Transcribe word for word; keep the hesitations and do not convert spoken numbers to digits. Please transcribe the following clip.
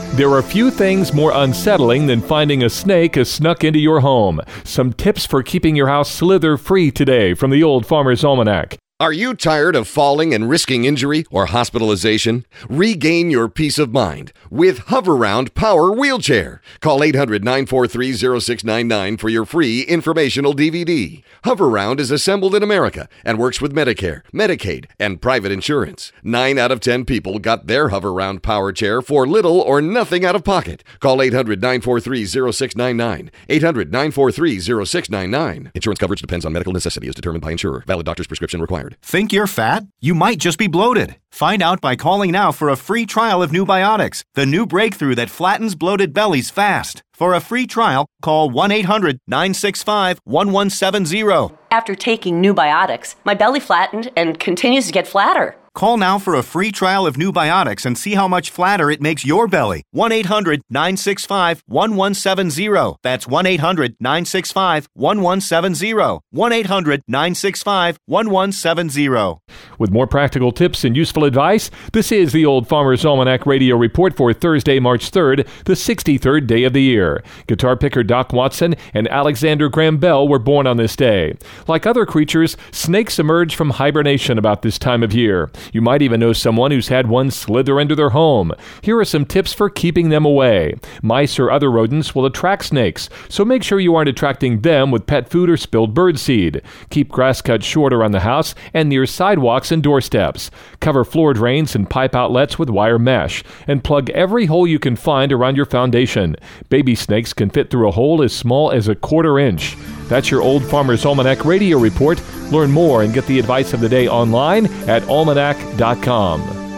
There are few things more unsettling than finding a snake has snuck into your home. Some tips for keeping your house slither-free today from the Old Farmer's Almanac. Are you tired of falling and risking injury or hospitalization? Regain your peace of mind with Hoveround Power Wheelchair. Call eight hundred, nine four three, zero six nine nine for your free informational D V D. Hoveround is assembled in America and works with Medicare, Medicaid, and private insurance. Nine out of ten people got their Hoveround Power Chair for little or nothing out of pocket. Call eight hundred, nine four three, zero six nine nine. eight hundred, nine four three, zero six nine nine. Insurance coverage depends on medical necessity as determined by insurer. Valid doctor's prescription required. Think you're fat? You might just be bloated. Find out by calling now for a free trial of Nubiotics, the new breakthrough that flattens bloated bellies fast. For a free trial, call one eight hundred, nine six five, one one seven zero. After taking Nubiotics, my belly flattened and continues to get flatter. Call now for a free trial of Nubiotics and see how much flatter it makes your belly. one eight hundred, nine six five, one one seven zero. That's one eight hundred, nine six five, one one seven zero. one eight hundred, nine six five, one one seven zero. With more practical tips and useful advice, this is the Old Farmer's Almanac Radio Report for Thursday, March third, the sixty-third day of the year. Guitar picker Doc Watson and Alexander Graham Bell were born on this day. Like other creatures, snakes emerge from hibernation about this time of year. You might even know someone who's had one slither into their home. Here are some tips for keeping them away. Mice or other rodents will attract snakes, so make sure you aren't attracting them with pet food or spilled birdseed. Keep grass cut short around the house and near sidewalks and doorsteps. Cover floor drains and pipe outlets with wire mesh, and plug every hole you can find around your foundation. Baby snakes can fit through a hole as small as a quarter inch. That's your Old Farmer's Almanac Radio Report. Learn more and get the advice of the day online at almanac dot com.